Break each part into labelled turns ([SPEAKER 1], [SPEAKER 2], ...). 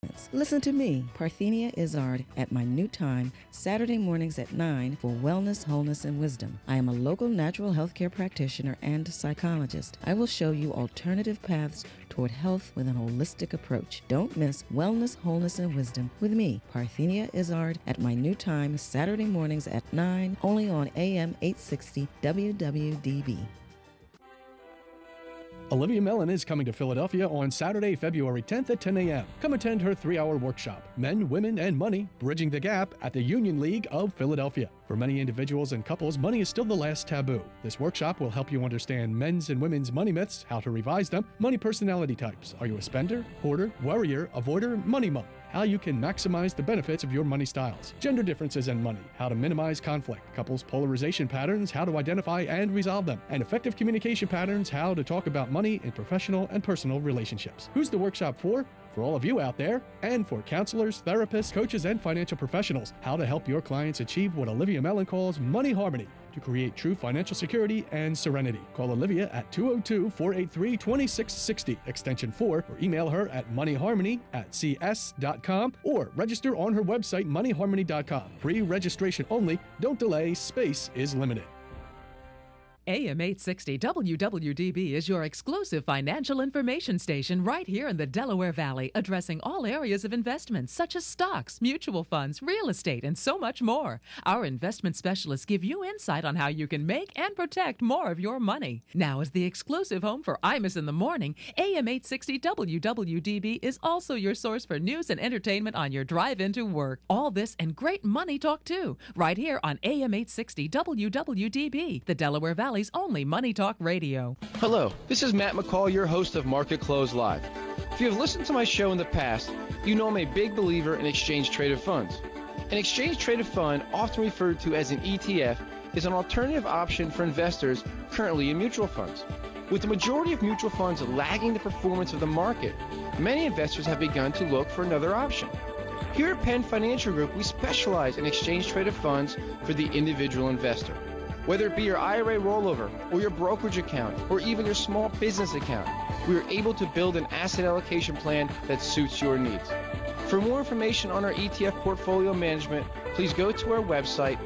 [SPEAKER 1] Listen to me, Parthenia Izzard, at my new time, Saturday mornings at 9 for Wellness, Wholeness, and Wisdom. I am a local natural healthcare practitioner and psychologist. I will show you alternative paths toward health with an holistic approach. Don't miss Wellness, Wholeness, and Wisdom with me, Parthenia Izzard, at my new time, Saturday mornings at 9, only on AM 860 WWDB.
[SPEAKER 2] Olivia Mellon is coming to Philadelphia on Saturday, February 10th at 10 a.m. Come attend her 3-hour workshop, Men, Women, and Money, Bridging the Gap at the Union League of Philadelphia. For many individuals and couples, money is still the last taboo. This workshop will help you understand men's and women's money myths, how to revise them, money personality types. Are you a spender, hoarder, worrier, avoider, money monk? How you can maximize the benefits of your money styles, gender differences in money, how to minimize conflict, couples polarization patterns, how to identify and resolve them, and effective communication patterns, how to talk about money in professional and personal relationships. Who's the workshop for? For all of you out there, and for counselors, therapists, coaches, and financial professionals, how to help your clients achieve what Olivia Mellon calls money harmony to create true financial security and serenity. Call Olivia at 202-483-2660, extension 4, or email her at moneyharmony@cs.com, or register on her website, moneyharmony.com. Pre-registration only. Don't delay. Space is limited.
[SPEAKER 3] AM 860 WWDB is your exclusive financial information station right here in the Delaware Valley, addressing all areas of investments such as stocks, mutual funds, real estate, and so much more. Our investment specialists give you insight on how you can make and protect more of your money. Now, as the exclusive home for Imus in the Morning, AM 860 WWDB is also your source for news and entertainment on your drive into work. All this and great money talk too, right here on AM 860 WWDB, the Delaware Valley's only Money Talk Radio.
[SPEAKER 4] Hello, this is Matt McCall, your host of Market Close Live. If you have listened to my show in the past, you know I'm a big believer in exchange-traded funds. An exchange-traded fund, often referred to as an ETF, is an alternative option for investors currently in mutual funds. With the majority of mutual funds lagging the performance of the market, many investors have begun to look for another option. Here at Penn Financial Group, we specialize in exchange-traded funds for the individual investor. Whether it be your IRA rollover, or your brokerage account, or even your small business account, we are able to build an asset allocation plan that suits your needs. For more information on our ETF portfolio management, please go to our website,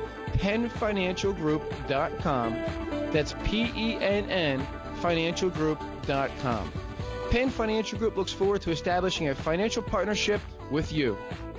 [SPEAKER 4] pennfinancialgroup.com. That's PENN financialgroup.com. Penn Financial Group looks forward to establishing a financial partnership with you.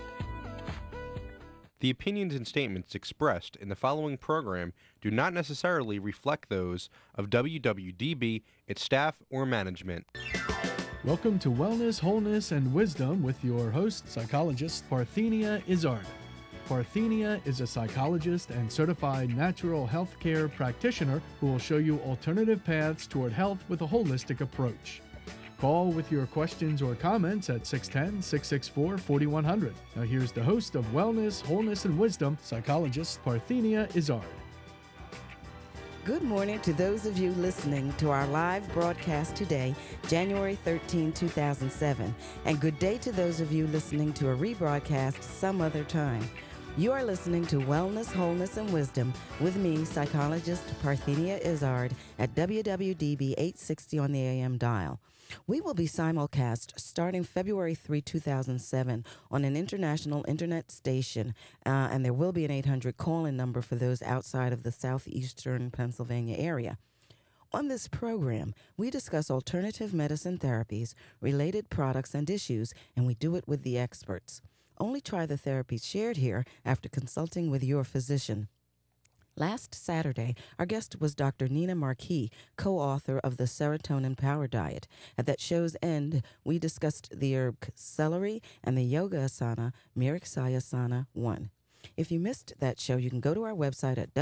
[SPEAKER 5] The opinions and statements expressed in the following program do not necessarily reflect those of WWDB, its staff, or management.
[SPEAKER 2] Welcome to Wellness, Wholeness, and Wisdom with your host, psychologist Parthenia Izzard. Parthenia is a psychologist and certified natural health care practitioner who will show you alternative paths toward health with a holistic approach. Call with your questions or comments at 610-664-4100. Now here's the host of Wellness, Wholeness, and Wisdom, psychologist Parthenia Izzard.
[SPEAKER 1] Good morning to those of you listening to our live broadcast today, January 13, 2007, and good day to those of you listening to a rebroadcast some other time. You are listening to Wellness, Wholeness, and Wisdom with me, psychologist Parthenia Izzard, at WWDB 860 on the AM dial. We will be simulcast starting February 3, 2007 on an international internet station, and there will be an 800 call-in number for those outside of the southeastern Pennsylvania area. On this program, we discuss alternative medicine therapies, related products, and issues, and we do it with the experts. Only try the therapies shared here after consulting with your physician. Last Saturday, our guest was Dr. Nina Marquis, co-author of the Serotonin Power Diet. At that show's end, we discussed the herb celery and the yoga asana, Miriksayasana 1. If you missed that show, you can go to our website at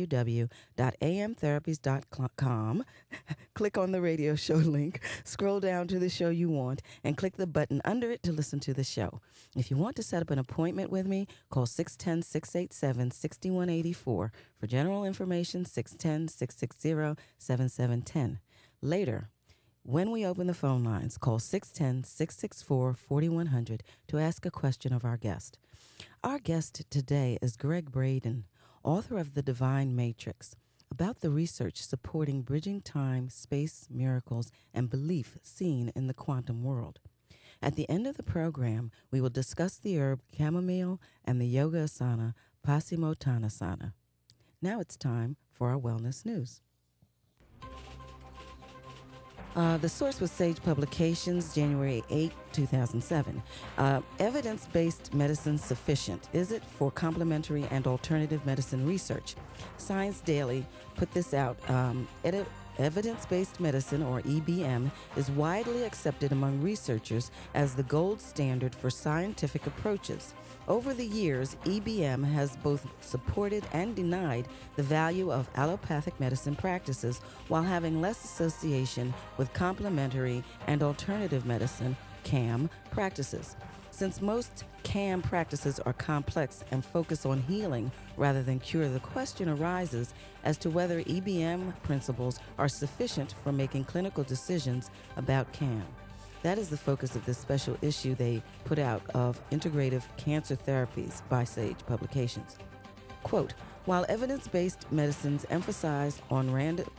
[SPEAKER 1] www.amtherapies.com, click on the radio show link, scroll down to the show you want, and click the button under it to listen to the show. If you want to set up an appointment with me, call 610-687-6184. For general information, 610-660-7710. Later, when we open the phone lines, call 610-664-4100 to ask a question of our guest. Our guest today is Gregg Braden, author of The Divine Matrix, about the research supporting bridging time, space, miracles, and belief seen in the quantum world. At the end of the program, we will discuss the herb chamomile and the yoga asana Paschimottanasana. Now it's time for our wellness news. The source was Sage Publications, January 8, 2007. Evidence-based medicine sufficient? Is it for complementary and alternative medicine research? Science Daily put this out. Evidence-based medicine, or EBM, is widely accepted among researchers as the gold standard for scientific approaches. Over the years, EBM has both supported and denied the value of allopathic medicine practices while having less association with complementary and alternative medicine, CAM, practices. Since most CAM practices are complex and focus on healing rather than cure, the question arises as to whether EBM principles are sufficient for making clinical decisions about CAM. That is the focus of this special issue they put out of Integrative Cancer Therapies by Sage Publications. Quote, while evidence-based medicines emphasis on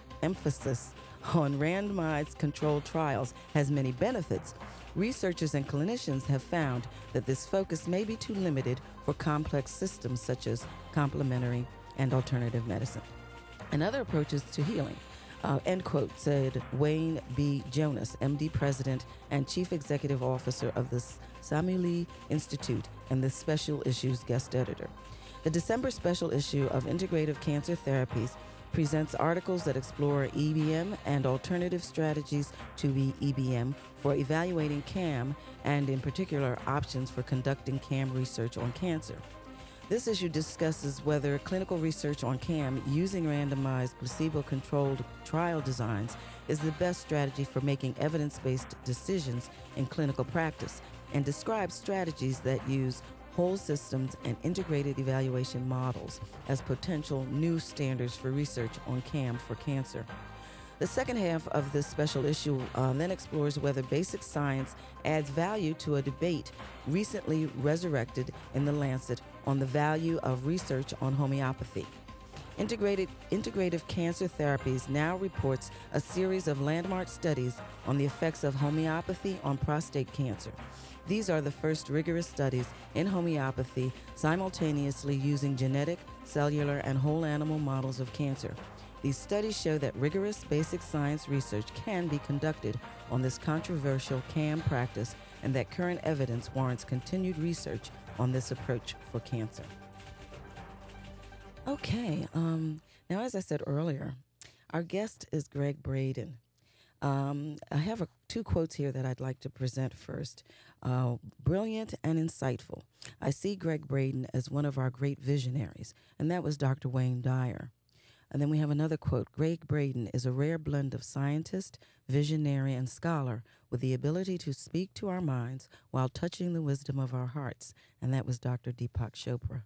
[SPEAKER 1] randomized controlled trials has many benefits, researchers and clinicians have found that this focus may be too limited for complex systems such as complementary and alternative medicine and other approaches to healing. End quote, said Wayne B. Jonas, MD President and Chief Executive Officer of the Samuli Institute and the Special Issues Guest Editor. The December special issue of Integrative Cancer Therapies presents articles that explore EBM and alternative strategies to the EBM for evaluating CAM and, in particular, options for conducting CAM research on cancer. This issue discusses whether clinical research on CAM using randomized placebo-controlled trial designs is the best strategy for making evidence-based decisions in clinical practice, and describes strategies that use whole systems and integrated evaluation models as potential new standards for research on CAM for cancer. The second half of this special issue then explores whether basic science adds value to a debate recently resurrected in The Lancet on the value of research on homeopathy. Integrative Cancer Therapies now reports a series of landmark studies on the effects of homeopathy on prostate cancer. These are the first rigorous studies in homeopathy simultaneously using genetic, cellular, and whole animal models of cancer. These studies show that rigorous basic science research can be conducted on this controversial CAM practice and that current evidence warrants continued research on this approach for cancer. Okay, now as I said earlier, our guest is Gregg Braden. I have two quotes here that I'd like to present first. Brilliant and insightful. I see Gregg Braden as one of our great visionaries, and that was Dr. Wayne Dyer. And then we have another quote. Gregg Braden is a rare blend of scientist, visionary, and scholar with the ability to speak to our minds while touching the wisdom of our hearts. And that was Dr. Deepak Chopra.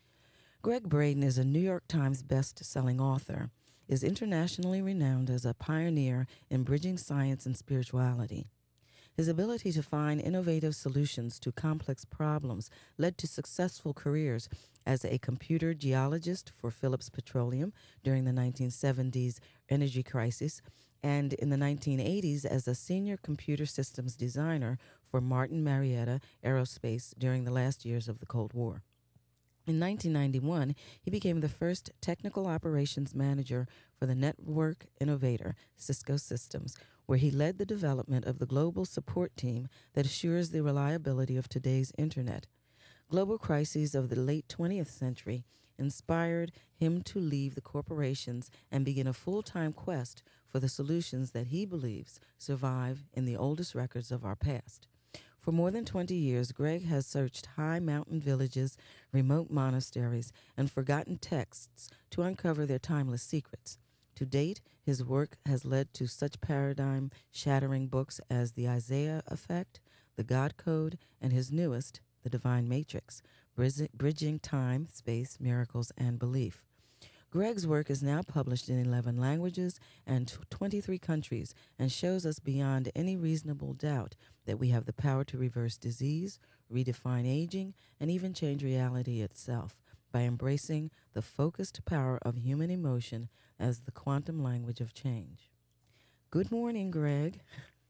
[SPEAKER 1] Gregg Braden is a New York Times best-selling author, is internationally renowned as a pioneer in bridging science and spirituality. His ability to find innovative solutions to complex problems led to successful careers as a computer geologist for Phillips Petroleum during the 1970s energy crisis, and in the 1980s as a senior computer systems designer for Martin Marietta Aerospace during the last years of the Cold War. In 1991, he became the first technical operations manager for the network innovator Cisco Systems, where he led the development of the global support team that assures the reliability of today's Internet. Global crises of the late 20th century inspired him to leave the corporations and begin a full-time quest for the solutions that he believes survive in the oldest records of our past. For more than 20 years, Gregg has searched high mountain villages, remote monasteries, and forgotten texts to uncover their timeless secrets. To date, his work has led to such paradigm-shattering books as The Isaiah Effect, The God Code, and his newest, The Divine Matrix, Bridging Time, Space, Miracles, and Belief. Gregg's work is now published in 11 languages and 23 countries and shows us beyond any reasonable doubt that we have the power to reverse disease, redefine aging, and even change reality itself by embracing the focused power of human emotion as the quantum language of change. Good morning, Gregg.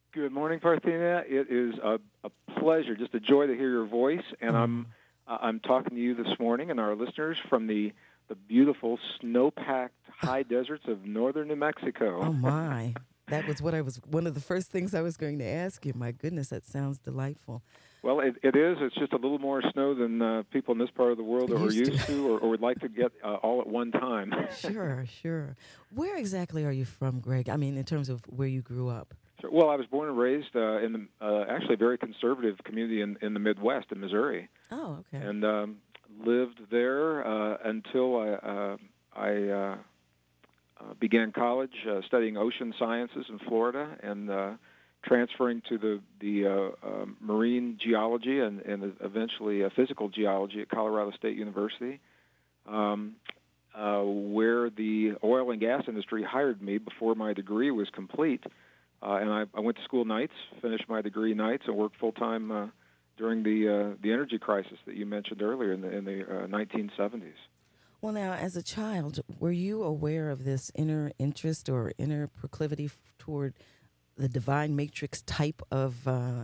[SPEAKER 6] Good morning, Parthenia. It is a pleasure, just a joy to hear your voice. And I'm talking to you this morning and our listeners from the beautiful snow-packed high deserts of northern New Mexico.
[SPEAKER 1] Oh, my. That was one of the first things I was going to ask you. My goodness, that sounds delightful.
[SPEAKER 6] Well, it is. It's just a little more snow than people in this part of the world are used to or would like to get all at one time.
[SPEAKER 1] Sure. Where exactly are you from, Greg? I mean, in terms of where you grew up.
[SPEAKER 6] Sure. Well, I was born and raised in actually a very conservative community in the Midwest, in Missouri.
[SPEAKER 1] Oh, okay.
[SPEAKER 6] And lived there until I began college studying ocean sciences in Florida and transferring to the marine geology and eventually physical geology at Colorado State University, where the oil and gas industry hired me before my degree was complete. And I went to school nights, finished my degree nights, and worked full-time during the energy crisis that you mentioned earlier in the 1970s.
[SPEAKER 1] Well, now, as a child, were you aware of this inner interest or inner proclivity toward the divine matrix type of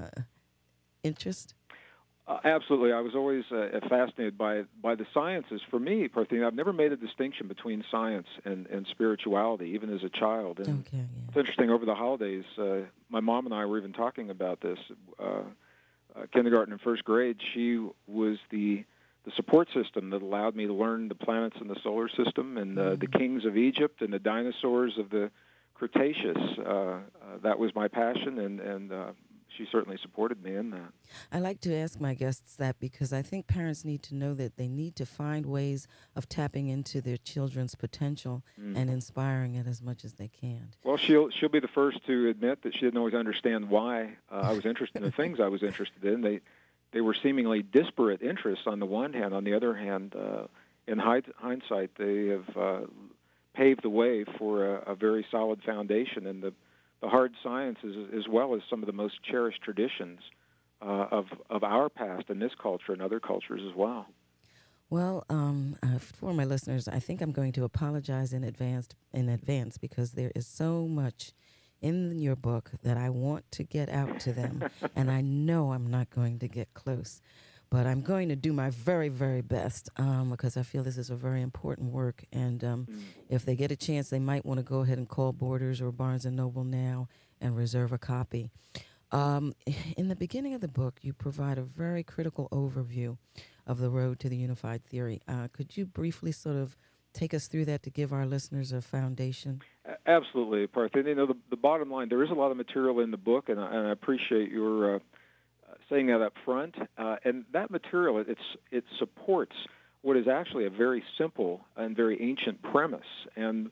[SPEAKER 1] interest?
[SPEAKER 6] Absolutely. I was always fascinated by the sciences. For me, Parthenia, I've never made a distinction between science and spirituality, even as a child. And
[SPEAKER 1] okay, yeah.
[SPEAKER 6] It's interesting, over the holidays, my mom and I were even talking about this. Kindergarten and first grade, she was the support system that allowed me to learn the planets in the solar system and the kings of Egypt and the dinosaurs of the Cretaceous. That was my passion, and she certainly supported me in that.
[SPEAKER 1] I like to ask my guests that because I think parents need to know that they need to find ways of tapping into their children's potential and inspiring it as much as they can.
[SPEAKER 6] Well, she'll be the first to admit that she didn't always understand why I was interested in the things I was interested in. They were seemingly disparate interests on the one hand. On the other hand, in hindsight, they have paved the way for a very solid foundation in the hard sciences, as well as some of the most cherished traditions of our past in this culture and other cultures as well.
[SPEAKER 1] Well, for my listeners, I think I'm going to apologize in advance because there is so much in your book that I want to get out to them, and I know I'm not going to get close. But I'm going to do my very, very best because I feel this is a very important work. And if they get a chance, they might want to go ahead and call Borders or Barnes & Noble now and reserve a copy. In the beginning of the book, you provide a very critical overview of the road to the unified theory. Could you briefly sort of take us through that to give our listeners a foundation?
[SPEAKER 6] Absolutely, Parthenia. You know, the bottom line, there is a lot of material in the book, and I appreciate your saying that up front, and that material, it supports what is actually a very simple and very ancient premise. And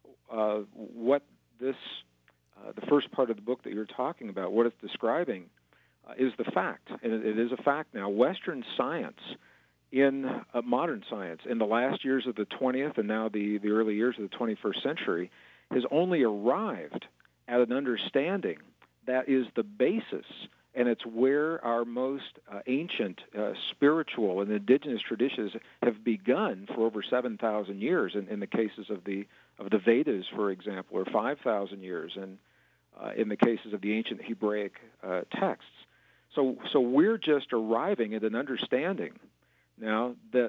[SPEAKER 6] what this, the first part of the book that you're talking about, what it's describing, is the fact, and it is a fact now. Western science, in modern science, in the last years of the 20th and now the early years of the 21st century, has only arrived at an understanding that is the basis. And it's where our most ancient spiritual and indigenous traditions have begun for over 7,000 years. In the cases of the Vedas, for example, or 5,000 years, and in the cases of the ancient Hebraic texts. So we're just arriving at an understanding now that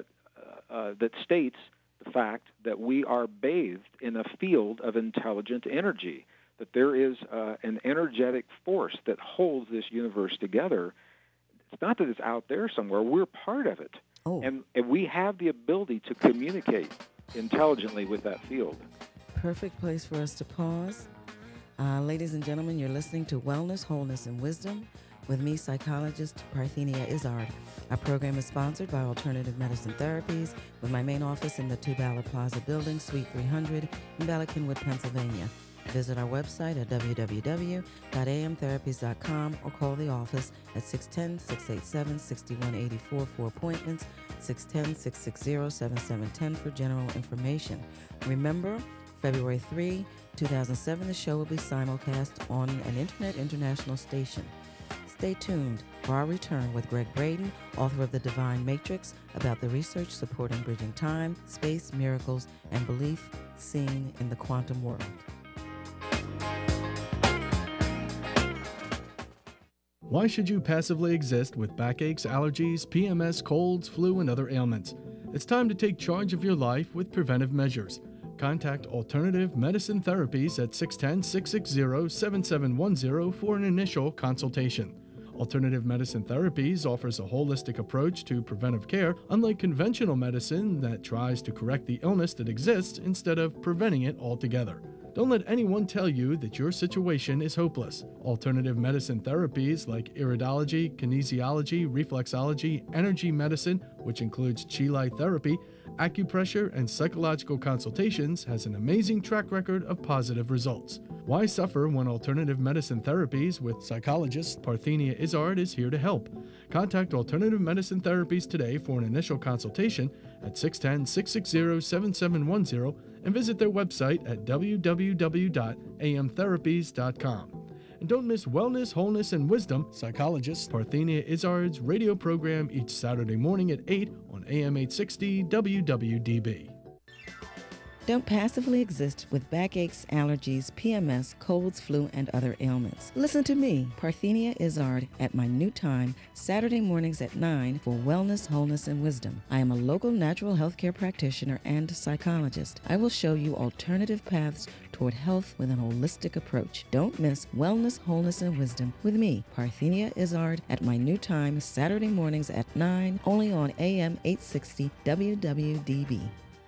[SPEAKER 6] states the fact that we are bathed in a field of intelligent energy, that there is an energetic force that holds this universe together. It's not that it's out there somewhere. We're part of it.
[SPEAKER 1] Oh.
[SPEAKER 6] And we have the ability to communicate intelligently with that field.
[SPEAKER 1] Perfect place for us to pause. Ladies and gentlemen, you're listening to Wellness, Wholeness, and Wisdom with me, psychologist Parthenia Izzard. Our program is sponsored by Alternative Medicine Therapies with my main office in the Two Ballard Plaza building, Suite 300 in Bala Cynwyd, Pennsylvania. Visit our website at www.amtherapies.com or call the office at 610-687-6184 for appointments, 610-660-7710 for general information. Remember, February 3, 2007, the show will be simulcast on an Internet International station. Stay tuned for our return with Greg Braden, author of The Divine Matrix, about the research supporting bridging time, space, miracles, and belief seen in the quantum world.
[SPEAKER 2] Why should you passively exist with backaches, allergies, PMS, colds, flu, and other ailments? It's time to take charge of your life with preventive measures. Contact Alternative Medicine Therapies at 610-660-7710 for an initial consultation. Alternative Medicine Therapies offers a holistic approach to preventive care, unlike conventional medicine that tries to correct the illness that exists instead of preventing it altogether. Don't let anyone tell you that your situation is hopeless. Alternative medicine therapies like iridology, kinesiology, reflexology, energy medicine, which includes Chi Light therapy, acupressure, and psychological consultations, has an amazing track record of positive results. Why suffer when Alternative Medicine Therapies with psychologist Parthenia Izzard is here to help? Contact Alternative Medicine Therapies today for an initial consultation at 610-660-7710 and visit their website at www.amtherapies.com. And don't miss Wellness, Wholeness, and Wisdom, psychologist Parthenia Izzard's radio program each Saturday morning at 8 on AM 860 WWDB.
[SPEAKER 1] Don't passively exist with backaches, allergies, PMS, colds, flu, and other ailments. Listen to me, Parthenia Izzard, at my new time, Saturday mornings at 9 for Wellness, Wholeness, and Wisdom. I am a local natural healthcare practitioner and psychologist. I will show you alternative paths toward health with an holistic approach. Don't miss Wellness, Wholeness, and Wisdom with me, Parthenia Izzard, at my new time, Saturday mornings at 9, only on AM 860 WWDB.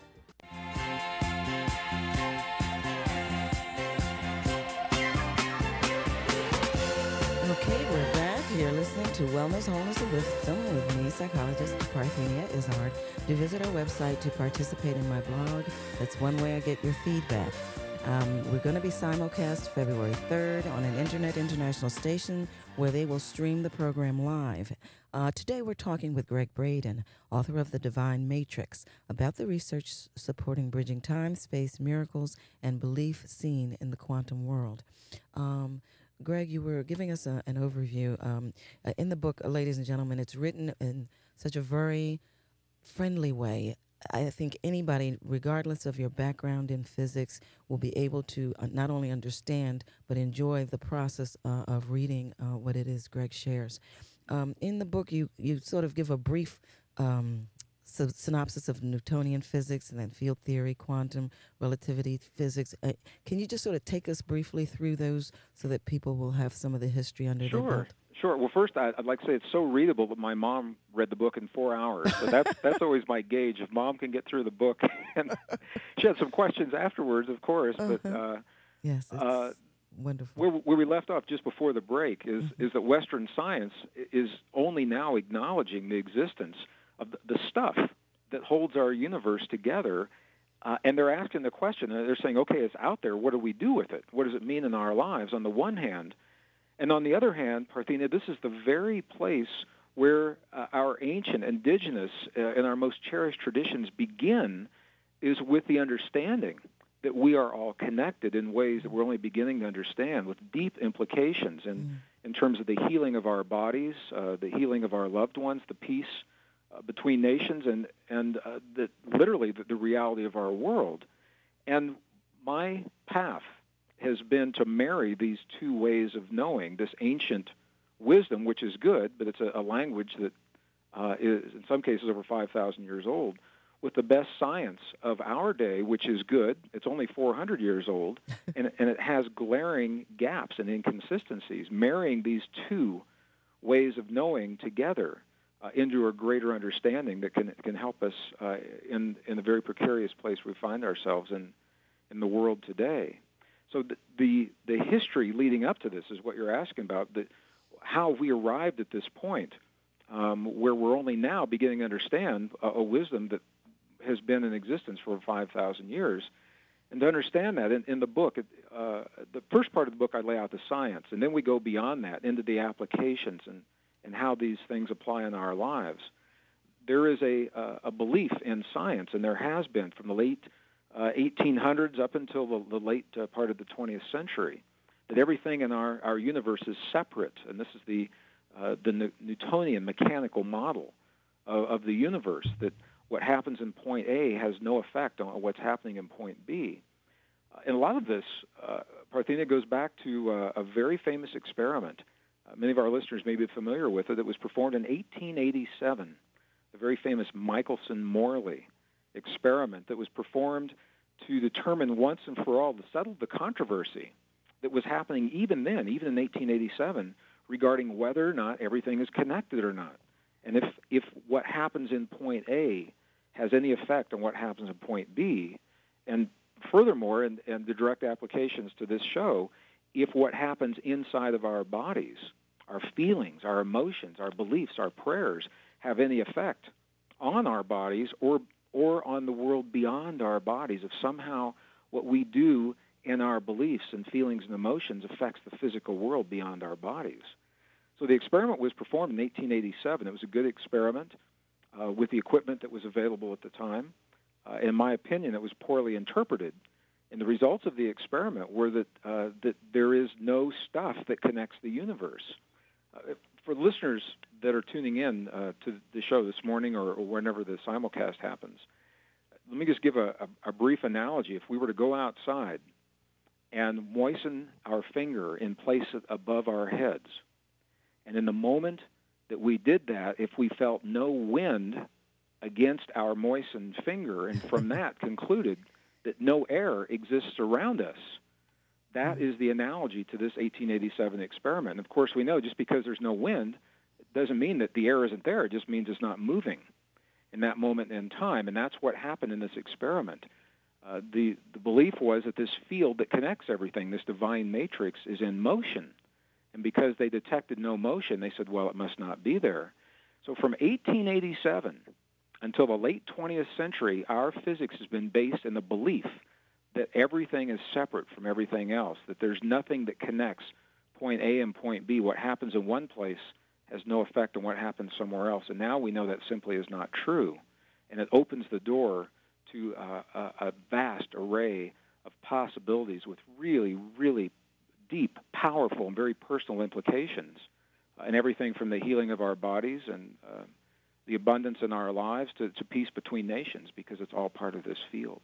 [SPEAKER 1] Okay, we're back. You're listening to Wellness, Wholeness, and Wisdom with me, psychologist Parthenia Izzard. Do visit our website to participate in my blog. That's one way I get your feedback. We're going to be simulcast February 3rd on an internet international station where they will stream the program live. Today we're talking with Gregg Braden, author of The Divine Matrix, about the research supporting bridging time, space, miracles, and belief seen in the quantum world. Greg, you were giving us an overview. In the book, ladies and gentlemen, it's written in such a very friendly way. I think anybody, regardless of your background in physics, will be able to not only understand, but enjoy the process of reading what it is Greg shares. In the book, you sort of give a brief synopsis of Newtonian physics and then field theory, quantum relativity physics. Can you just sort of take us briefly through those so that people will have some of the history under their belt?
[SPEAKER 6] Sure. Well, first, I'd like to say it's so readable that my mom read the book in 4 hours. So that's always my gauge. If Mom can get through the book, and she had some questions afterwards, of course. But
[SPEAKER 1] yes, it's wonderful.
[SPEAKER 6] Where we left off just before the break is that Western science is only now acknowledging the existence of the stuff that holds our universe together. And they're asking the question, they're saying, okay, it's out there. What do we do with it? What does it mean in our lives, on the one hand? And on the other hand, Parthenia, this is the very place where our ancient, indigenous, and our most cherished traditions begin, is with the understanding that we are all connected in ways that we're only beginning to understand, with deep implications in terms of the healing of our bodies, the healing of our loved ones, the peace between nations, and literally the reality of our world. And my path has been to marry these two ways of knowing, this ancient wisdom, which is good, but it's a language that is in some cases over 5,000 years old, with the best science of our day, which is good. It's only 400 years old, and it has glaring gaps and inconsistencies. Marrying these two ways of knowing together into a greater understanding that can help us in the very precarious place we find ourselves in the world today. So the history leading up to this is what you're asking about, how we arrived at this point where we're only now beginning to understand a wisdom that has been in existence for 5,000 years. And to understand that, in the book, the first part of the book I lay out the science, and then we go beyond that into the applications and how these things apply in our lives. There is a belief in science, and there has been from the late 1800s up until the late part of the 20th century, that everything in our universe is separate, and this is the Newtonian mechanical model of the universe, that what happens in point A has no effect on what's happening in point B. And a lot of this, Parthenia, goes back to a very famous experiment Many of our listeners may be familiar with it. It was performed in 1887, the very famous Michelson-Morley experiment that was performed to determine once and for all, to settle the controversy that was happening even then, even in 1887, regarding whether or not everything is connected or not. And if what happens in point A has any effect on what happens in point B, and furthermore, and the direct applications to this show, if what happens inside of our bodies, our feelings, our emotions, our beliefs, our prayers, have any effect on our bodies or on the world beyond our bodies, if somehow what we do in our beliefs and feelings and emotions affects the physical world beyond our bodies. So the experiment was performed in 1887. It was a good experiment with the equipment that was available at the time. In my opinion, it was poorly interpreted. And the results of the experiment were that there is no stuff that connects the universe. For listeners that are tuning in to the show this morning or whenever the simulcast happens, let me just give a brief analogy. If we were to go outside and moisten our finger in place above our heads, and in the moment that we did that, if we felt no wind against our moistened finger, and from that concluded that no air exists around us, that is the analogy to this 1887 experiment. And of course, we know just because there's no wind, it doesn't mean that the air isn't there. It just means it's not moving in that moment in time, and that's what happened in this experiment. The belief was that this field that connects everything, this divine matrix, is in motion. And because they detected no motion, they said, well, it must not be there. So from 1887 until the late 20th century, our physics has been based in the belief that everything is separate from everything else, that there's nothing that connects point A and point B. What happens in one place has no effect on what happens somewhere else. And now we know that simply is not true. And it opens the door to a vast array of possibilities with really, really deep, powerful, and very personal implications, and everything from the healing of our bodies and the abundance in our lives to peace between nations, because it's all part of this field.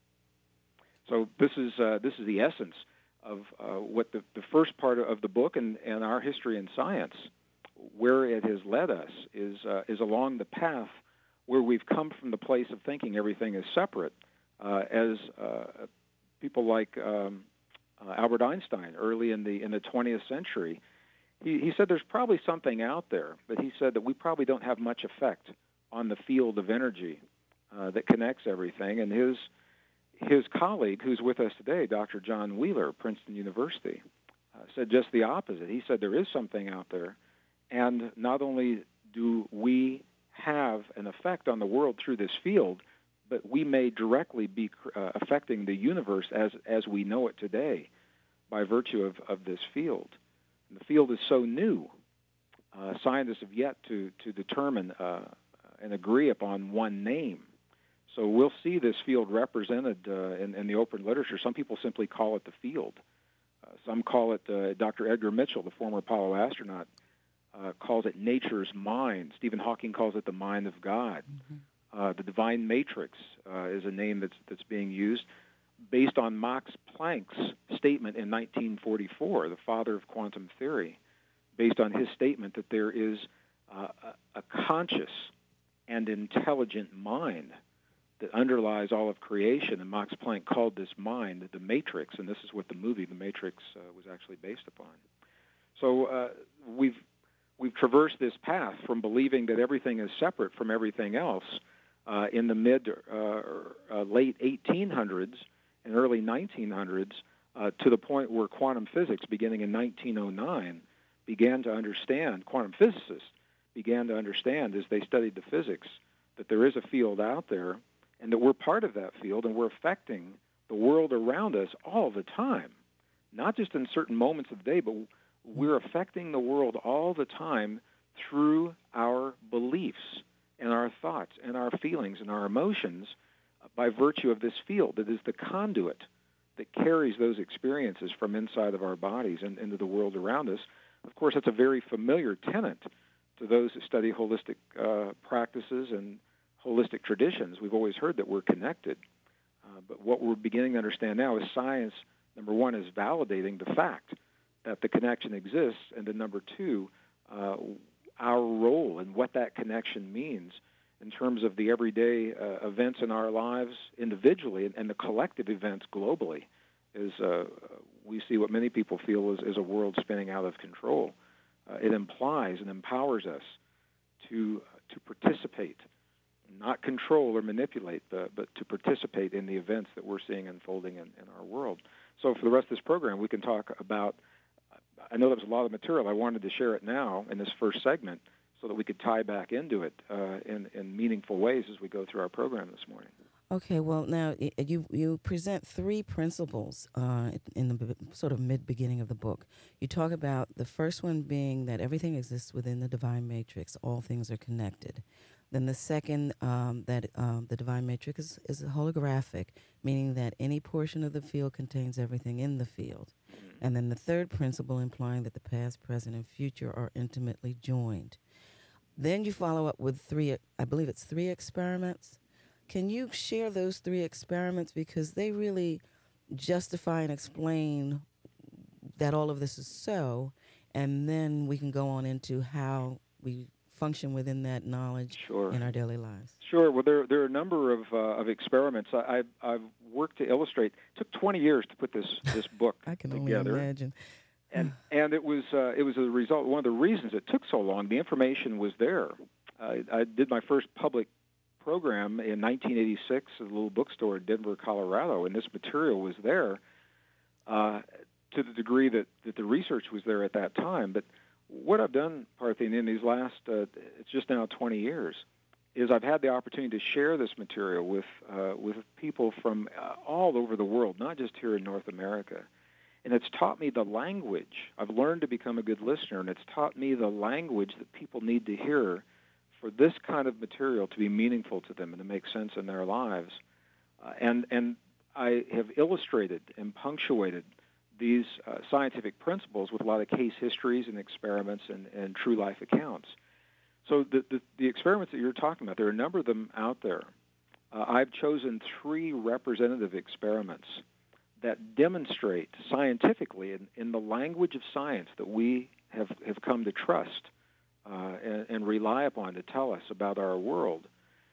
[SPEAKER 6] So this is the essence of what the first part of the book and our history in science, where it has led us, is along the path where we've come from the place of thinking everything is separate, as people like Albert Einstein early in the 20th century. He said there's probably something out there, but he said that we probably don't have much effect on the field of energy that connects everything. And his colleague, who's with us today, Dr. John Wheeler, Princeton University, said just the opposite. He said there is something out there, and not only do we have an effect on the world through this field, but we may directly be affecting the universe as we know it today by virtue of this field. And the field is so new. Scientists have yet to determine and agree upon one name. So we'll see this field represented in the open literature. Some people simply call it the field. Some call it, Dr. Edgar Mitchell, the former Apollo astronaut, calls it nature's mind. Stephen Hawking calls it the mind of God. Mm-hmm. The divine matrix is a name that's being used based on Max Planck's statement in 1944, the father of quantum theory, based on his statement that there is a conscious and intelligent mind that underlies all of creation, and Max Planck called this mind the matrix, and this is what the movie The Matrix was actually based upon. So we've traversed this path from believing that everything is separate from everything else in the late 1800s and early 1900s to the point where quantum physics, beginning in 1909, quantum physicists began to understand as they studied the physics that there is a field out there and that we're part of that field and we're affecting the world around us all the time, not just in certain moments of the day, but we're affecting the world all the time through our beliefs and our thoughts and our feelings and our emotions by virtue of this field that is the conduit that carries those experiences from inside of our bodies and into the world around us. Of course, that's a very familiar tenet to those who study holistic practices and holistic traditions. We've always heard that we're connected. But what we're beginning to understand now is science, number one, is validating the fact that the connection exists, and then number two, our role and what that connection means in terms of the everyday events in our lives individually and the collective events globally, is we see what many people feel is a world spinning out of control. It implies and empowers us to participate, not control or manipulate, but to participate in the events that we're seeing unfolding in our world. So for the rest of this program, we can talk about, I know that was a lot of material. I wanted to share it now in this first segment so that we could tie back into it in meaningful ways as we go through our program this morning.
[SPEAKER 1] Okay, well, now you present three principles in the sort of mid-beginning of the book. You talk about the first one being that everything exists within the divine matrix. All things are connected. Then the second, that the divine matrix is holographic, meaning that any portion of the field contains everything in the field. And then the third principle implying that the past, present, and future are intimately joined. Then you follow up with three experiments. Can you share those three experiments, because they really justify and explain that all of this is so, and then we can go on into how we function within that knowledge in our daily lives.
[SPEAKER 6] Sure. Well, there are a number of experiments. I've worked to illustrate. It took 20 years to put this book
[SPEAKER 1] I can
[SPEAKER 6] together.
[SPEAKER 1] only imagine.
[SPEAKER 6] And it was a result. One of the reasons it took so long, the information was there. I did my first public program in 1986 at a little bookstore in Denver, Colorado, and this material was there to the degree that the research was there at that time. But what I've done, Parthene, in these last, it's just now 20 years, is I've had the opportunity to share this material with people from all over the world, not just here in North America. And it's taught me the language. I've learned to become a good listener, and it's taught me the language that people need to hear for this kind of material to be meaningful to them and to make sense in their lives. And I have illustrated and punctuated these scientific principles with a lot of case histories and experiments and true life accounts. So the experiments that you're talking about, there are a number of them out there. I've chosen three representative experiments that demonstrate scientifically in the language of science that we have come to trust and rely upon to tell us about our world.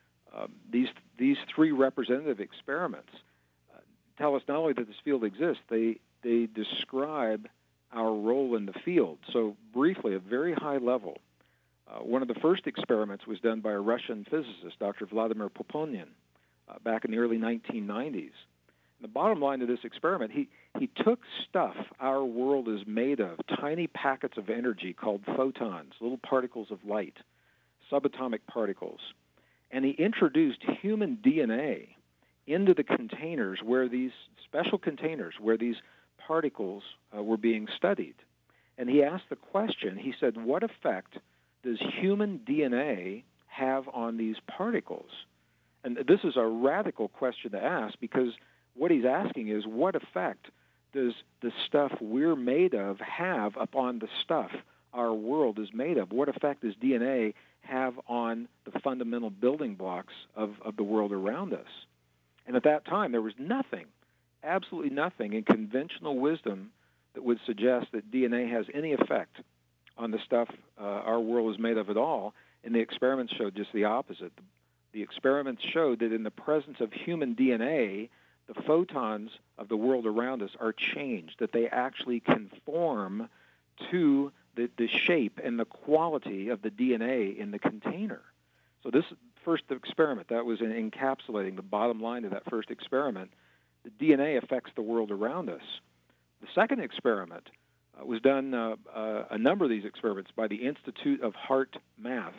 [SPEAKER 6] These three representative experiments tell us not only that this field exists, they describe our role in the field. So briefly, at a very high level, one of the first experiments was done by a Russian physicist, Dr. Vladimir Poponin, back in the early 1990s. The bottom line of this experiment, he took stuff our world is made of, tiny packets of energy called photons, little particles of light, subatomic particles, and he introduced human DNA into the containers where these special containers where these particles were being studied. And he asked the question, he said, what effect does human DNA have on these particles? And this is a radical question to ask, because what he's asking is, what effect does the stuff we're made of have upon the stuff our world is made of? What effect does DNA have on the fundamental building blocks of the world around us? And at that time, there was nothing, absolutely nothing in conventional wisdom that would suggest that DNA has any effect on the stuff our world is made of at all. And the experiments showed just the opposite. The experiments showed that in the presence of human DNA, the photons of the world around us are changed, that they actually conform to the shape and the quality of the DNA in the container. So this first experiment, that was encapsulating the bottom line of that first experiment. The DNA affects the world around us. The second experiment was done, a number of these experiments, by the Institute of Heart Math,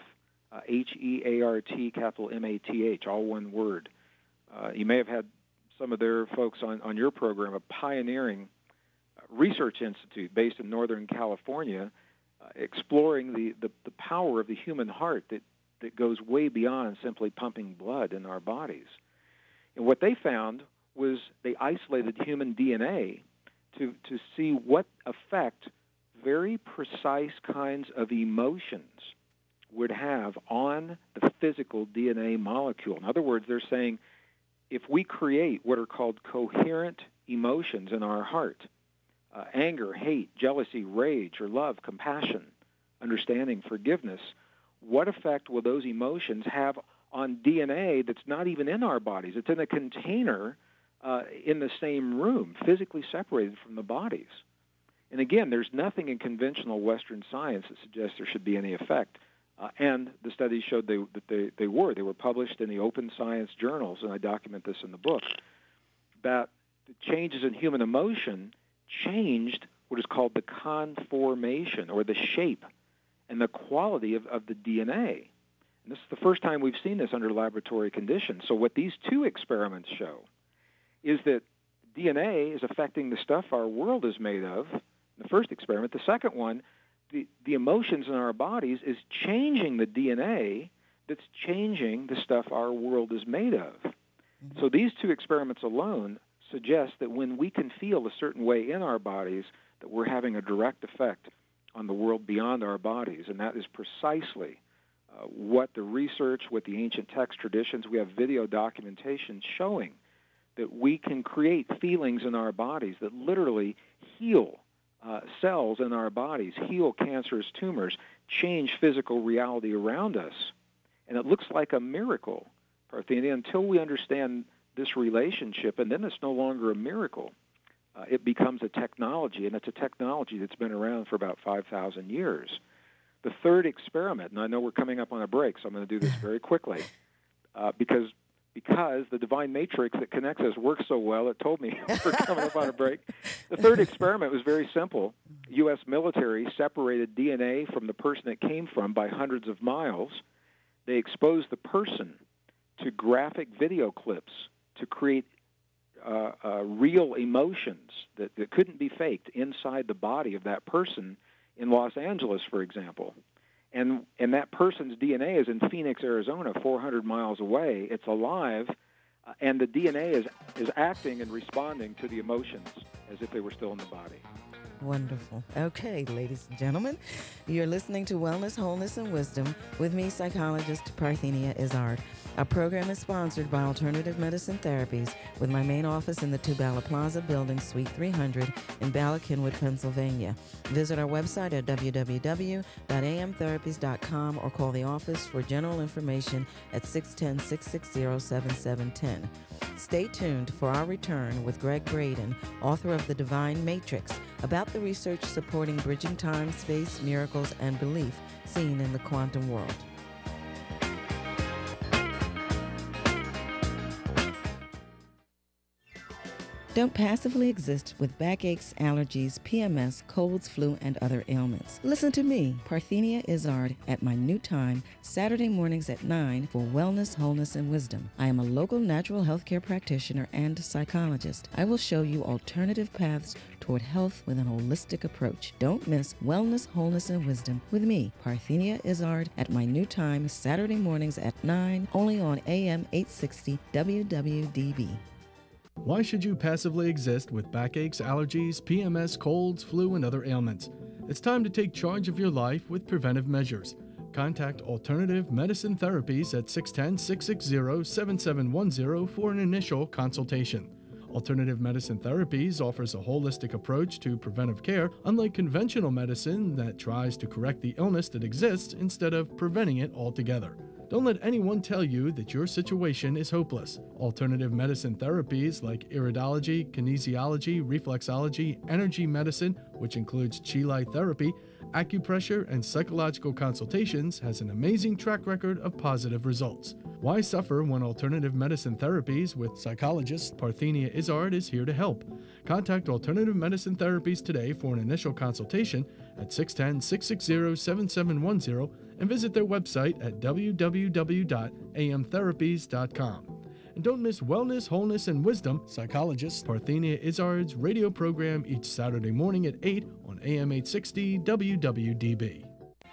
[SPEAKER 6] H-E-A-R-T, capital M-A-T-H, all one word. You may have had some of their folks on your program, a pioneering research institute based in Northern California, exploring the power of the human heart that goes way beyond simply pumping blood in our bodies. And what they found was they isolated human DNA to see what effect very precise kinds of emotions would have on the physical DNA molecule. In other words, they're saying, if we create what are called coherent emotions in our heart, anger, hate, jealousy, rage, or love, compassion, understanding, forgiveness, what effect will those emotions have on DNA that's not even in our bodies? It's in a container in the same room, physically separated from the bodies. And again, there's nothing in conventional Western science that suggests there should be any effect. And the studies showed that they were. They were published in the open science journals, and I document this in the book, that the changes in human emotion changed what is called the conformation, or the shape and the quality of the DNA. And this is the first time we've seen this under laboratory conditions. So what these two experiments show is that DNA is affecting the stuff our world is made of, the first experiment. The second one, the emotions in our bodies is changing the DNA that's changing the stuff our world is made of. Mm-hmm. So these two experiments alone suggest that when we can feel a certain way in our bodies, that we're having a direct effect on the world beyond our bodies. And that is precisely what the research, what the ancient text traditions, we have video documentation showing that we can create feelings in our bodies that literally heal cells in our bodies, heal cancerous tumors, change physical reality around us. And it looks like a miracle, Parthenia, until we understand this relationship, and then it's no longer a miracle. It becomes a technology, and it's a technology that's been around for about 5,000 years. The third experiment, and I know we're coming up on a break, so I'm going to do this very quickly, because the divine matrix that connects us works so well, it told me we're coming up on a break. The third experiment was very simple. U.S. military separated DNA from the person it came from by hundreds of miles. They exposed the person to graphic video clips to create real emotions that couldn't be faked inside the body of that person in Los Angeles, for example. And that person's DNA is in Phoenix, Arizona, 400 miles away. It's alive, and the DNA is acting and responding to the emotions as if they were still in the body.
[SPEAKER 1] Wonderful. Okay, ladies and gentlemen, you're listening to Wellness, Wholeness, and Wisdom with me, psychologist Parthenia Izzard. Our program is sponsored by Alternative Medicine Therapies with my main office in the Tubala Plaza Building, Suite 300 in Bala Cynwyd, Pennsylvania. Visit our website at www.amtherapies.com or call the office for general information at 610-660-7710. Stay tuned for our return with Greg Braden, author of The Divine Matrix, about the research supporting bridging time, space, miracles, and belief seen in the quantum world. Don't passively exist with backaches, allergies, PMS, colds, flu, and other ailments. Listen to me, Parthenia Izzard, at my new time, Saturday mornings at 9 for Wellness, Wholeness, and Wisdom. I am a local natural healthcare practitioner and psychologist. I will show you alternative paths toward health with an holistic approach. Don't miss Wellness, Wholeness, and Wisdom with me, Parthenia Izzard, at my new time, Saturday mornings at 9, only on AM 860 WWDB.
[SPEAKER 2] Why should you passively exist with backaches, allergies, PMS, colds, flu, and other ailments? It's time to take charge of your life with preventive measures. Contact Alternative Medicine Therapies at 610-660-7710 for an initial consultation. Alternative Medicine Therapies offers a holistic approach to preventive care, unlike conventional medicine that tries to correct the illness that exists instead of preventing it altogether. Don't let anyone tell you that your situation is hopeless. Alternative medicine therapies like iridology, kinesiology, reflexology, energy medicine, which includes Chi light therapy, acupressure, and psychological consultations, has an amazing track record of positive results. Why suffer when Alternative Medicine Therapies with psychologist Parthenia Izzard is here to help? Contact Alternative Medicine Therapies today for an initial consultation at 610-660-7710 and visit their website at www.amtherapies.com. And don't miss Wellness, Wholeness, and Wisdom, psychologist Parthenia Izzard's radio program each Saturday morning at 8 on AM 860 WWDB.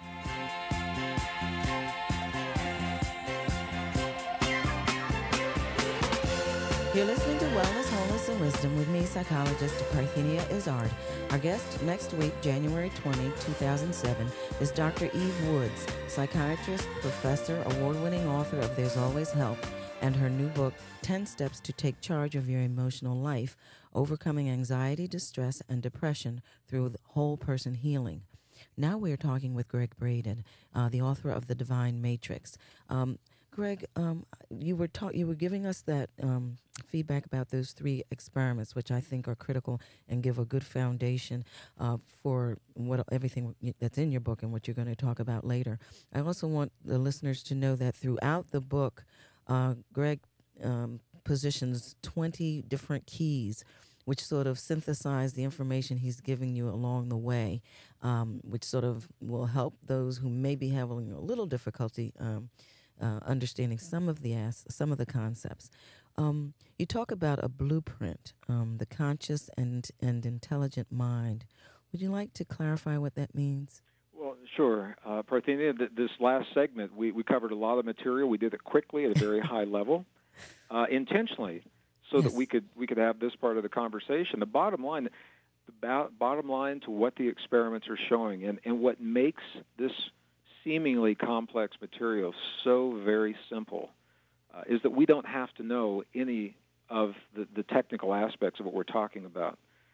[SPEAKER 1] You're listening to Wellness, Wholeness, and Wisdom with me, psychologist Parthenia Izzard. Our guest next week, January 20, 2007, is Dr. Eve Woods, psychiatrist, professor, award-winning author of There's Always Help, and her new book, 10 Steps to Take Charge of Your Emotional Life, Overcoming Anxiety, Distress, and Depression Through Whole Person Healing. Now we're talking with Gregg Braden, the author of The Divine Matrix. Gregg, you were giving us that feedback about those 3 experiments, which I think are critical and give a good foundation for everything that's in your book and what you're going to talk about later. I also want the listeners to know that throughout the book, Gregg positions 20 different keys, which sort of synthesize the information he's giving you along the way, which sort of will help those who may be having a little difficulty understanding some of the concepts. You talk about a blueprint, the conscious and intelligent mind. Would you like to clarify what that means?
[SPEAKER 6] Well, sure. Parthenia, this last segment, we covered a lot of material. We did it quickly at a very high level, intentionally, so
[SPEAKER 1] Yes.
[SPEAKER 6] that we could have this part of the conversation. The bottom line to what the experiments are showing and what makes this seemingly complex material so very simple is that we don't have to know any of the technical aspects of what we're talking about.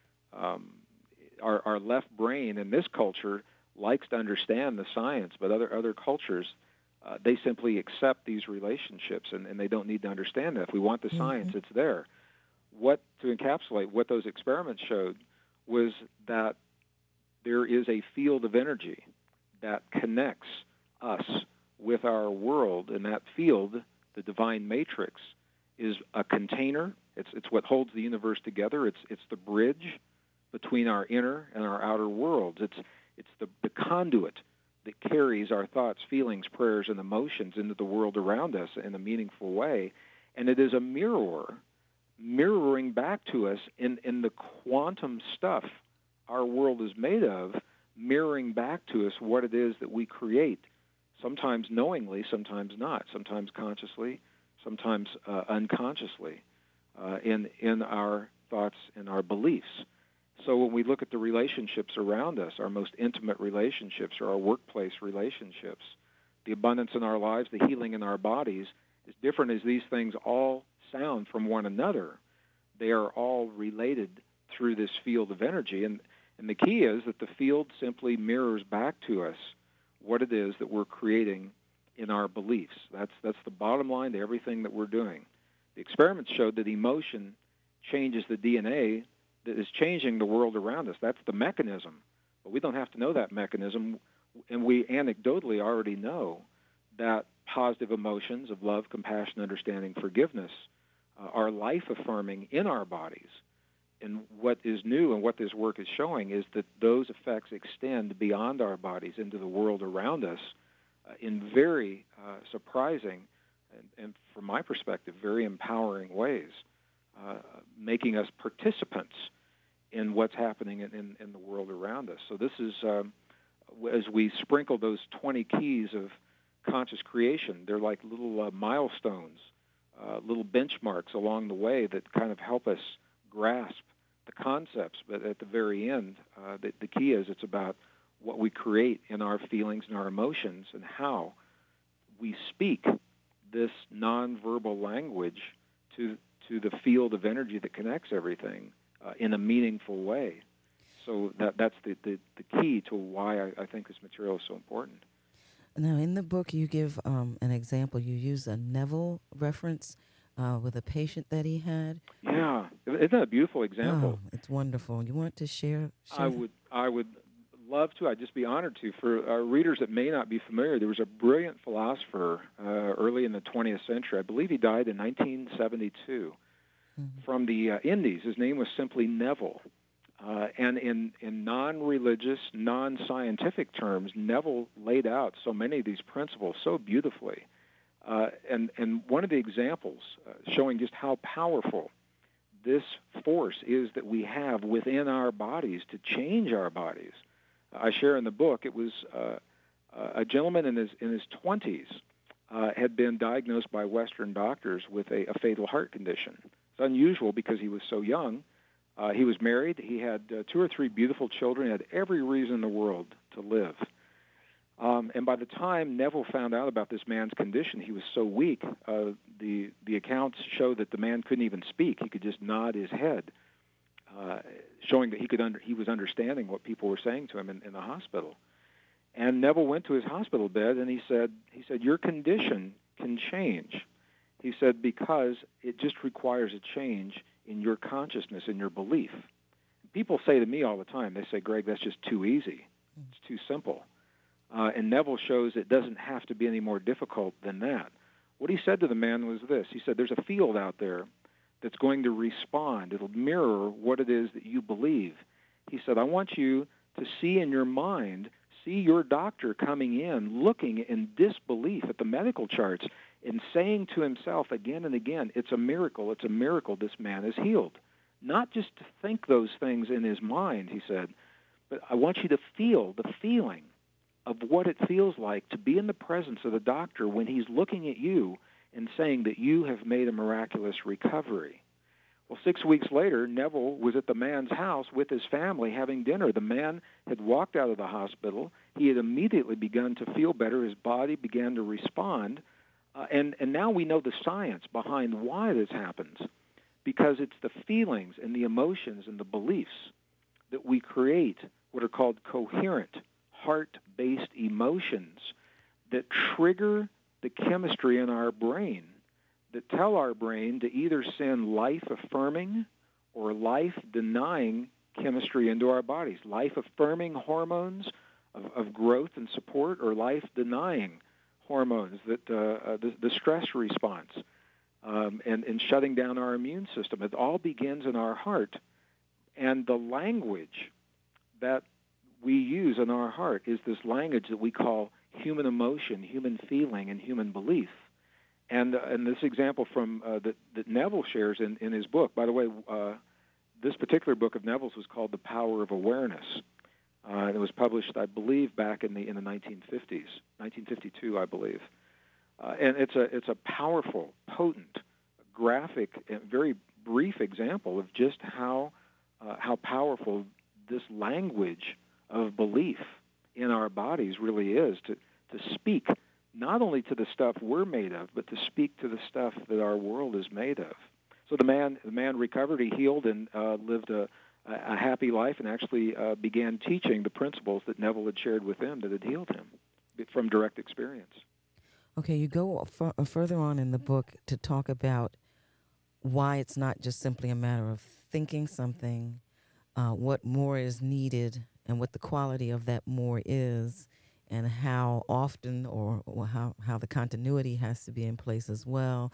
[SPEAKER 6] Our left brain in this culture likes to understand the science, but other cultures, they simply accept these relationships, and they don't need to understand that. If we want the science, it's there. To encapsulate what those experiments showed was that there is a field of energy that connects us with our world, and that field, the divine matrix, is a container. It's what holds the universe together. It's the bridge between our inner and our outer worlds. It's the conduit that carries our thoughts, feelings, prayers, and emotions into the world around us in a meaningful way. And it is a mirroring back to us in the quantum stuff our world is made of, mirroring back to us what it is that we create, sometimes knowingly, sometimes not, sometimes consciously, sometimes unconsciously, in our thoughts and our beliefs. So when we look at the relationships around us, our most intimate relationships or our workplace relationships, the abundance in our lives, the healing in our bodies, as different as these things all sound from one another, they are all related through this field of energy. And the key is that the field simply mirrors back to us what it is that we're creating in our beliefs. That's the bottom line to everything that we're doing. The experiments showed that emotion changes the DNA that is changing the world around us. That's the mechanism. But we don't have to know that mechanism, and we anecdotally already know that positive emotions of love, compassion, understanding, forgiveness are life-affirming in our bodies. And what is new and what this work is showing is that those effects extend beyond our bodies into the world around us in very surprising and, from my perspective, very empowering ways, making us participants in what's happening in the world around us. So this is, as we sprinkle those 20 keys of conscious creation, they're like little milestones, little benchmarks along the way that kind of help us grasp the concepts. But at the very end, the key is it's about what we create in our feelings and our emotions and how we speak this nonverbal language to the field of energy that connects everything in a meaningful way. So that's the key to why I think this material is so important.
[SPEAKER 1] Now, in the book, you give an example. You use a Neville reference with a patient that he had.
[SPEAKER 6] Yeah, isn't that a beautiful example?
[SPEAKER 1] Oh, it's wonderful. You want to share?
[SPEAKER 6] I would love to. I'd just be honored to. For our readers that may not be familiar, there was a brilliant philosopher early in the 20th century. I believe he died in 1972 from the Indies. His name was simply Neville. And in non-religious, non-scientific terms, Neville laid out so many of these principles so beautifully. And one of the examples showing just how powerful this force is that we have within our bodies to change our bodies. I share in the book, it was a gentleman in his 20s had been diagnosed by Western doctors with a fatal heart condition. It's unusual because he was so young. He was married. He had 2 or 3 beautiful children. He had every reason in the world to live. And by the time Neville found out about this man's condition, he was so weak. The accounts show that the man couldn't even speak. He could just nod his head, showing that he was understanding what people were saying to him in the hospital. And Neville went to his hospital bed, and he said, your condition can change. He said, because it just requires a change in your consciousness and your belief. People say to me all the time, they say, Greg, that's just too easy. It's too simple. And Neville shows it doesn't have to be any more difficult than that. What he said to the man was this. He said, there's a field out there that's going to respond. It'll mirror what it is that you believe. He said, I want you to see in your mind, see your doctor coming in, looking in disbelief at the medical charts and saying to himself again and again, it's a miracle this man is healed. Not just to think those things in his mind, he said, but I want you to feel the feeling of what it feels like to be in the presence of the doctor when he's looking at you and saying that you have made a miraculous recovery. Well, 6 weeks later, Neville was at the man's house with his family having dinner. The man had walked out of the hospital. He had immediately begun to feel better. His body began to respond. And now we know the science behind why this happens, because it's the feelings and the emotions and the beliefs that we create what are called coherent, heart-based emotions that trigger the chemistry in our brain that tell our brain to either send life-affirming or life-denying chemistry into our bodies, life-affirming hormones of growth and support, or life-denying hormones, that the stress response, and shutting down our immune system. It all begins in our heart. And the language that we use in our heart is this language that we call human emotion, human feeling, and human belief. And this example from that Neville shares in his book, by the way, this particular book of Neville's was called The Power of Awareness. It was published, I believe, back in the 1950s, 1952, I believe. And it's a powerful, potent, graphic, and very brief example of just how powerful this language of belief in our bodies really is, to speak not only to the stuff we're made of, but to speak to the stuff that our world is made of. So the man recovered, he healed, and lived a happy life, and actually began teaching the principles that Neville had shared with him that had healed him from direct experience.
[SPEAKER 1] Okay, you go further on in the book to talk about why it's not just simply a matter of thinking something, what more is needed, and what the quality of that more is, and how often or how the continuity has to be in place as well.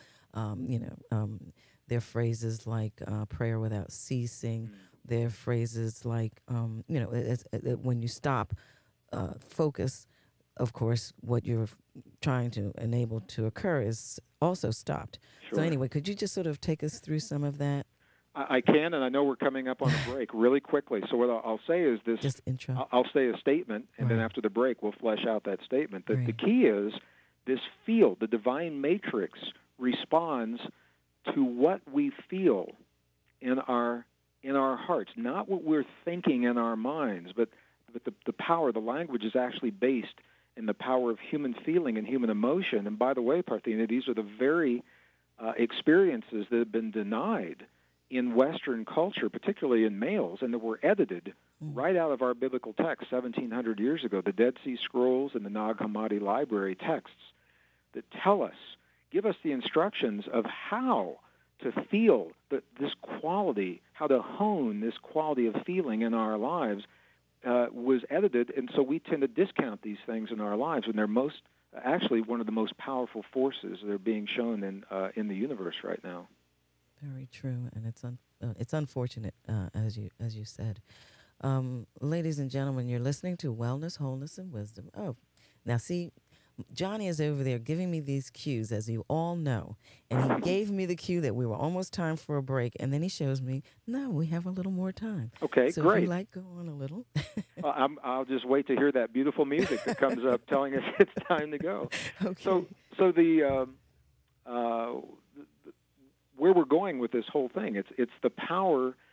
[SPEAKER 1] There are phrases like prayer without ceasing. There are phrases like, when you stop, focus, of course, what you're trying to enable to occur is also stopped.
[SPEAKER 6] Sure.
[SPEAKER 1] So anyway, could you just sort of take us through some of that?
[SPEAKER 6] I can, and I know we're coming up on a break really quickly. So what I'll say is this.
[SPEAKER 1] Just intro.
[SPEAKER 6] I'll say a statement, and then after the break, we'll flesh out that statement. The key is this field, the divine matrix, responds to what we feel in our hearts, not what we're thinking in our minds, but the power, the language is actually based in the power of human feeling and human emotion. And by the way, Parthenia, these are the very experiences that have been denied in Western culture, particularly in males, and that were edited right out of our biblical text 1,700 years ago, the Dead Sea Scrolls and the Nag Hammadi Library texts that give us the instructions of how to feel this quality, how to hone this quality of feeling in our lives, was edited, and so we tend to discount these things in our lives when they're actually one of the most powerful forces that are being shown in the universe right now.
[SPEAKER 1] Very true, and it's unfortunate, as you said. Ladies and gentlemen, you're listening to Wellness, Wholeness, and Wisdom. Oh, now see, Johnny is over there giving me these cues, as you all know, and he gave me the cue that we were almost time for a break, and then he shows me, no, we have a little more time.
[SPEAKER 6] Okay,
[SPEAKER 1] so
[SPEAKER 6] great.
[SPEAKER 1] If you'd like, go on a little.
[SPEAKER 6] I'll just wait to hear that beautiful music that comes up telling us it's time to go.
[SPEAKER 1] Okay.
[SPEAKER 6] So the where we're going with this whole thing, it's the power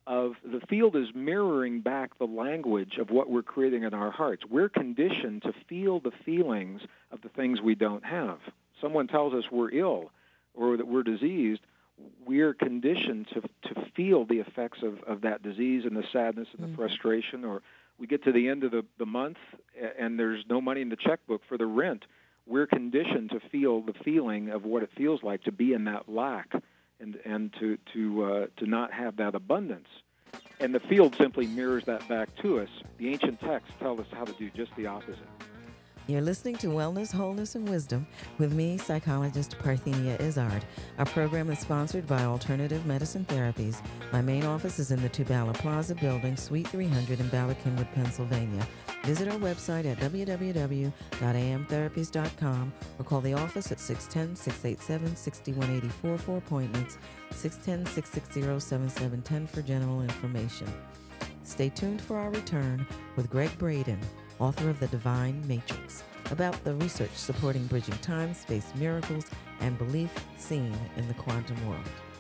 [SPEAKER 6] of the field is mirroring back the language of what we're creating in our hearts. We're conditioned to feel the feelings of the things we don't have. Someone tells us we're ill or that we're diseased, we're conditioned to feel the effects of that disease and the sadness and the frustration. Or we get to the end of the month and there's no money in the checkbook for the rent. We're conditioned to feel the feeling of what it feels like to be in that lack and to not have that abundance. And the field simply mirrors that back to us. The ancient texts tell us how to do just the opposite.
[SPEAKER 1] You're listening to Wellness, Wholeness, and Wisdom with me, psychologist Parthenia Izzard. Our program is sponsored by Alternative Medicine Therapies. My main office is in the Tubala Plaza building, Suite 300 in Bala Cynwyd, Pennsylvania. Visit our website at www.amtherapies.com or call the office at 610-687-6184 for appointments, 610-660-7710 for general information. Stay tuned for our return with Greg Braden, author of The Divine Matrix, about the research supporting bridging time, space miracles, and belief seen in the quantum world.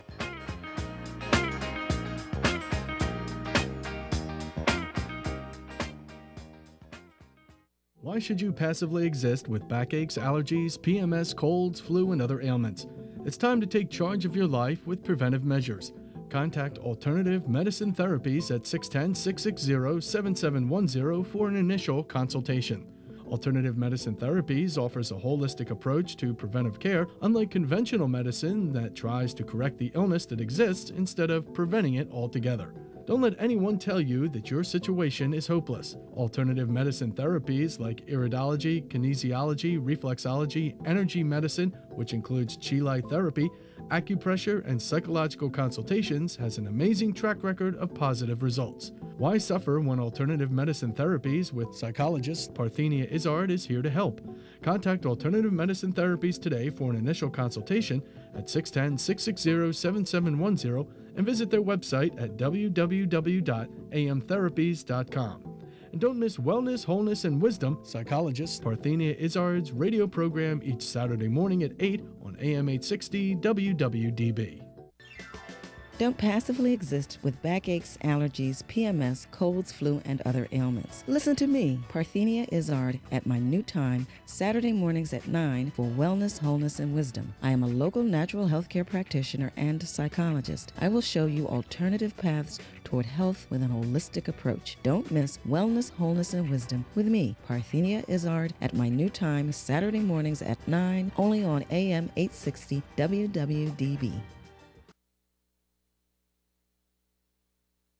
[SPEAKER 2] Why should you passively exist with backaches, allergies, PMS, colds, flu, and other ailments? It's time to take charge of your life with preventive measures. Contact Alternative Medicine Therapies at 610-660-7710 for an initial consultation. Alternative Medicine Therapies offers a holistic approach to preventive care, unlike conventional medicine that tries to correct the illness that exists instead of preventing it altogether. Don't let anyone tell you that your situation is hopeless. Alternative medicine therapies like iridology, kinesiology, reflexology, energy medicine, which includes Chi Light therapy, acupressure, and psychological consultations, has an amazing track record of positive results. Why suffer when Alternative Medicine Therapies with psychologist Parthenia Izzard is here to help? Contact Alternative Medicine Therapies today for an initial consultation at 610-660-7710 and visit their website at www.amtherapies.com. And don't miss Wellness, Wholeness, and Wisdom, psychologist Parthenia Izzard's radio program each Saturday morning at 8 on AM 860 WWDB.
[SPEAKER 1] Don't passively exist with backaches, allergies, PMS, colds, flu, and other ailments. Listen to me, Parthenia Izzard, at my new time, Saturday mornings at 9 for Wellness, Wholeness, and Wisdom. I am a local natural healthcare practitioner and psychologist. I will show you alternative paths toward health with an holistic approach. Don't miss Wellness, Wholeness, and Wisdom with me, Parthenia Izzard, at my new time, Saturday mornings at 9, only on AM 860 WWDB.